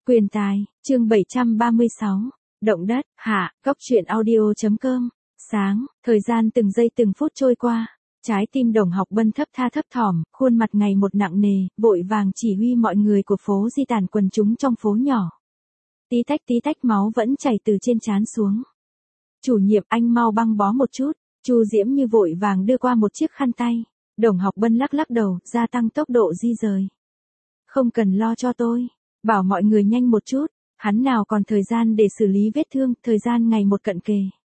Quyền tài, chương 736. Động đất, hạ, góc truyện audio.com. Sáng, thời gian từng giây từng phút trôi qua. Trái tim Đồng Học Bân thấp tha thấp thỏm, khuôn mặt ngày một nặng nề, vội vàng chỉ huy mọi người của phố di tản quần chúng trong phố nhỏ. Tí tách máu vẫn chảy từ trên trán xuống. Chủ nhiệm, anh mau băng bó một chút. Chu Diễm Như vội vàng đưa qua một chiếc khăn tay. Đồng Học Bân lắc lắc đầu, gia tăng tốc độ di rời. Không cần lo cho tôi. Bảo mọi người nhanh một chút. Hắn nào còn thời gian để xử lý vết thương, thời gian ngày một cận kề.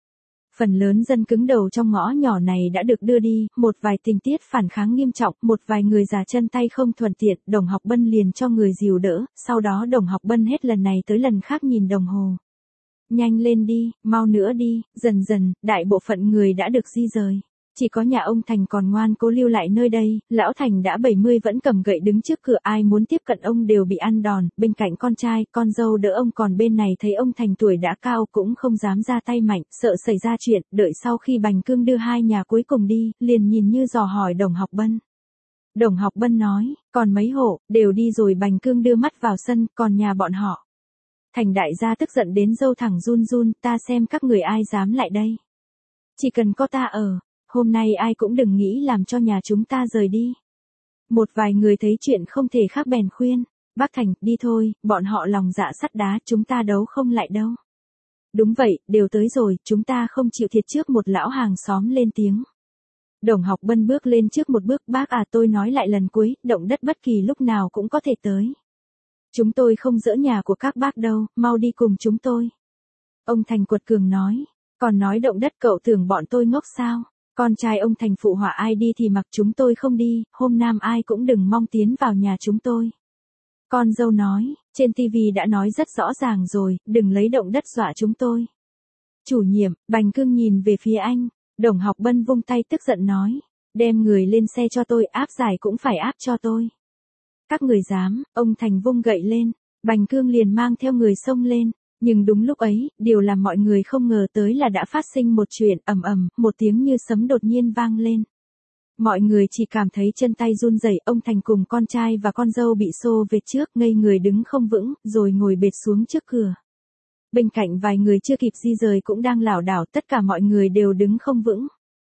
Phần lớn dân cứng đầu trong ngõ nhỏ này đã được đưa đi, một vài tình tiết phản kháng nghiêm trọng, một vài người già chân tay không thuận tiện, Đồng Học Bân liền cho người dìu đỡ, sau đó Đồng Học Bân hết lần này tới lần khác nhìn đồng hồ. Nhanh lên đi, mau nữa đi, dần dần, đại bộ phận người đã được di rời. Chỉ có nhà ông Thành còn ngoan cố lưu lại nơi đây, lão Thành đã 70 vẫn cầm gậy đứng trước cửa, ai muốn tiếp cận ông đều bị ăn đòn, bên cạnh con trai, con dâu đỡ ông, còn bên này thấy ông Thành tuổi đã cao cũng không dám ra tay mạnh, sợ xảy ra chuyện, đợi sau khi Bành Cương đưa hai nhà cuối cùng đi, liền nhìn như dò hỏi Đồng Học Bân. Đồng Học Bân nói, còn mấy hộ, đều đi rồi. Bành Cương đưa mắt vào sân, còn nhà bọn họ. Thành đại gia tức giận đến râu thẳng run run, ta xem các người ai dám lại đây. Chỉ cần có ta ở. Hôm nay ai cũng đừng nghĩ làm cho nhà chúng ta rời đi. Một vài người thấy chuyện không thể khác bèn khuyên, bác Thành, đi thôi, bọn họ lòng dạ sắt đá, chúng ta đấu không lại đâu. Đúng vậy, đều tới rồi, chúng ta không chịu thiệt trước. Một lão hàng xóm lên tiếng. Đồng Học Bân bước lên trước một bước, bác à, tôi nói lại lần cuối, động đất bất kỳ lúc nào cũng có thể tới. Chúng tôi không dỡ nhà của các bác đâu, mau đi cùng chúng tôi. Ông Thành quật cường nói, còn nói động đất cậu tưởng bọn tôi ngốc sao? Con trai ông Thành phụ họa, ai đi thì mặc, chúng tôi không đi, hôm nam ai cũng đừng mong tiến vào nhà chúng tôi. Con dâu nói, trên tivi đã nói rất rõ ràng rồi, đừng lấy động đất dọa chúng tôi. Chủ nhiệm, Bành Cương nhìn về phía anh, Đồng Học Bân vung tay tức giận nói, đem người lên xe cho tôi, áp giải cũng phải áp cho tôi. Các người dám, ông Thành vung gậy lên, Bành Cương liền mang theo người xông lên. Nhưng đúng lúc ấy, điều làm mọi người không ngờ tới là đã phát sinh một chuyện, ầm ầm, một tiếng như sấm đột nhiên vang lên. Mọi người chỉ cảm thấy chân tay run rẩy, ông Thành cùng con trai và con dâu bị xô về trước, ngây người đứng không vững, rồi ngồi bệt xuống trước cửa. Bên cạnh vài người chưa kịp di rời cũng đang lảo đảo, tất cả mọi người đều đứng không vững.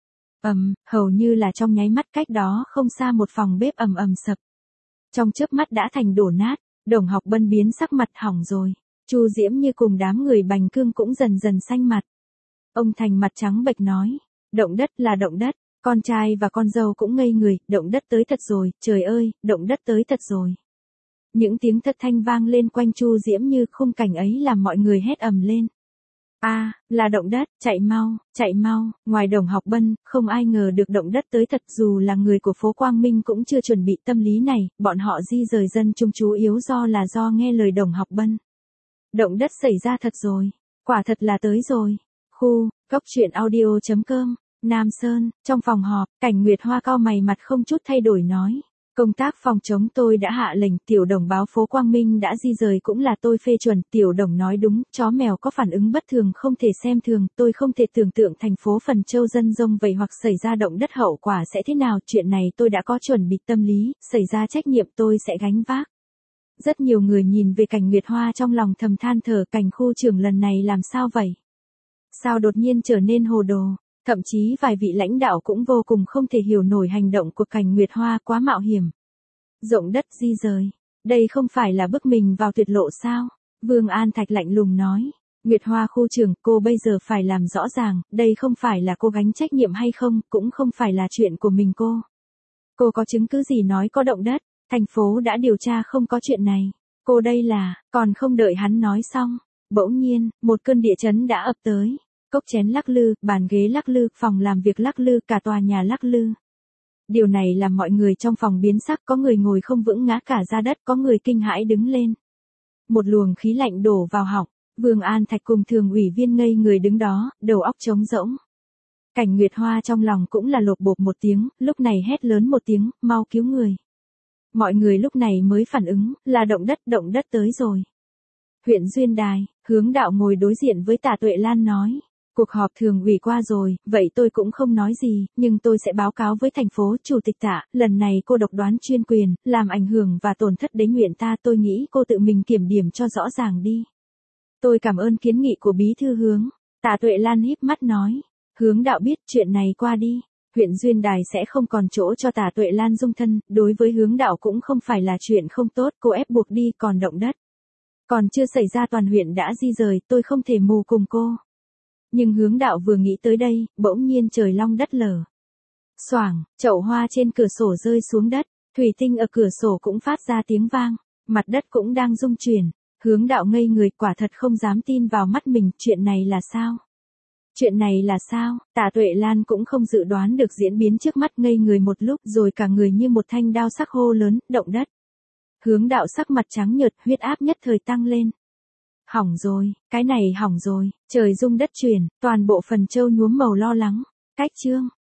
Hầu như là trong nháy mắt, cách đó không xa một phòng bếp ầm ầm sập. Trong chớp mắt đã thành đổ nát, Đồng Học Bân biến sắc, mặt hỏng rồi. Chu Diễm Như cùng đám người Bành Cương cũng dần dần xanh mặt. Ông Thành mặt trắng bệch nói, động đất là động đất, con trai và con dâu cũng ngây người, động đất tới thật rồi, trời ơi, động đất tới thật rồi. Những tiếng thất thanh vang lên quanh Chu Diễm Như, khung cảnh ấy làm mọi người hét ầm lên. Là động đất, chạy mau, ngoài Đồng Học Bân, không ai ngờ được động đất tới thật, dù là người của phố Quang Minh cũng chưa chuẩn bị tâm lý này, bọn họ di rời dân chúng chủ yếu do nghe lời Đồng Học Bân. Động đất xảy ra thật rồi, quả thật là tới rồi. Góc truyện audio.com, Nam Sơn, trong phòng họp, Cảnh Nguyệt Hoa cau mày, mặt không chút thay đổi nói. Công tác phòng chống tôi đã hạ lệnh, Tiểu Đồng báo phố Quang Minh đã di rời cũng là tôi phê chuẩn, Tiểu Đồng nói đúng, chó mèo có phản ứng bất thường không thể xem thường, tôi không thể tưởng tượng thành phố Phần Châu dân dông vậy hoặc xảy ra động đất hậu quả sẽ thế nào, chuyện này tôi đã có chuẩn bị tâm lý, xảy ra trách nhiệm tôi sẽ gánh vác. Rất nhiều người nhìn về Cảnh Nguyệt Hoa trong lòng thầm than thở, Cảnh khu trưởng lần này làm sao vậy? Sao đột nhiên trở nên hồ đồ? Thậm chí vài vị lãnh đạo cũng vô cùng không thể hiểu nổi hành động của Cảnh Nguyệt Hoa, quá mạo hiểm. Động đất di rời, đây không phải là bước mình vào tuyệt lộ sao? Vương An Thạch lạnh lùng nói. Nguyệt Hoa khu trưởng, cô bây giờ phải làm rõ ràng, đây không phải là cô gánh trách nhiệm hay không, cũng không phải là chuyện của mình cô. Cô có chứng cứ gì nói có động đất? Thành phố đã điều tra không có chuyện này. Cô đây là, còn không đợi hắn nói xong. Bỗng nhiên, một cơn địa chấn đã ập tới. Cốc chén lắc lư, bàn ghế lắc lư, phòng làm việc lắc lư, cả tòa nhà lắc lư. Điều này làm mọi người trong phòng biến sắc, có người ngồi không vững ngã cả ra đất, có người kinh hãi đứng lên. Một luồng khí lạnh đổ vào họng, Vương An Thạch cùng thường ủy viên ngây người đứng đó, đầu óc trống rỗng. Cảnh Nguyệt Hoa trong lòng cũng là lột bột một tiếng, lúc này hét lớn một tiếng, mau cứu người. Mọi người lúc này mới phản ứng, là động đất tới rồi. Huyện Duyên Đài, Hướng Đạo ngồi đối diện với Tạ Tuệ Lan nói. Cuộc họp thường ủy qua rồi, vậy tôi cũng không nói gì, nhưng tôi sẽ báo cáo với thành phố chủ tịch Tạ, lần này cô độc đoán chuyên quyền, làm ảnh hưởng và tổn thất đến huyện ta, tôi nghĩ cô tự mình kiểm điểm cho rõ ràng đi. Tôi cảm ơn kiến nghị của bí thư Hướng. Tạ Tuệ Lan híp mắt nói. Hướng đạo biết chuyện này qua đi. Huyện Duyên Đài sẽ không còn chỗ cho Tạ Tuệ Lan dung thân, đối với Hướng đạo cũng không phải là chuyện không tốt, cô ép buộc đi còn động đất. Còn chưa xảy ra toàn huyện đã di rời, tôi không thể mù cùng cô. Nhưng Hướng đạo vừa nghĩ tới đây, bỗng nhiên trời long đất lở. Xoảng, chậu hoa trên cửa sổ rơi xuống đất, thủy tinh ở cửa sổ cũng phát ra tiếng vang, mặt đất cũng đang rung chuyển. Hướng đạo ngây người, quả thật không dám tin vào mắt mình, chuyện này là sao? Chuyện này là sao? Tạ Tuệ Lan cũng không dự đoán được diễn biến trước mắt, ngây người một lúc rồi cả người như một thanh đao sắc hô lớn, động đất. Hướng đạo sắc mặt trắng nhợt, huyết áp nhất thời tăng lên. Hỏng rồi, cái này hỏng rồi, trời rung đất chuyển, toàn bộ phần châu nhuốm màu lo lắng. Cách chương